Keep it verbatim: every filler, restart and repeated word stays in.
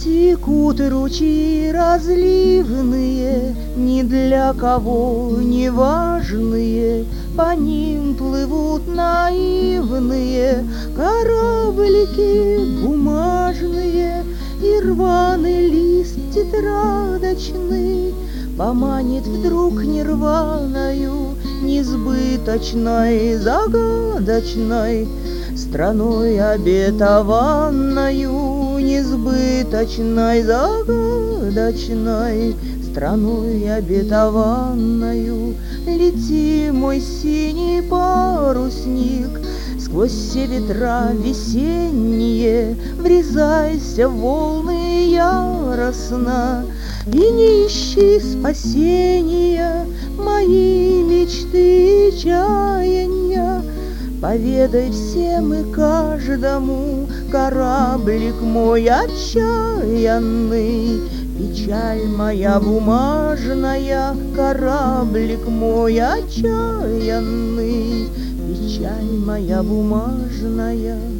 Текут ручьи разливные, ни для кого не важные, по ним плывут наивные кораблики бумажные, и рваный лист тетрадочный поманит вдруг нирваною, несбыточной, загадочной, страной обетованною, несбыточной, загадочной, страной обетованною. Лети, мой синий парусник, сквозь все ветра весенние, врезайся в волны яростно и не ищи спасения мои мечты и чаяния. Поведай всем и каждому, кораблик мой отчаянный, печаль моя бумажная, кораблик мой отчаянный, печаль моя бумажная.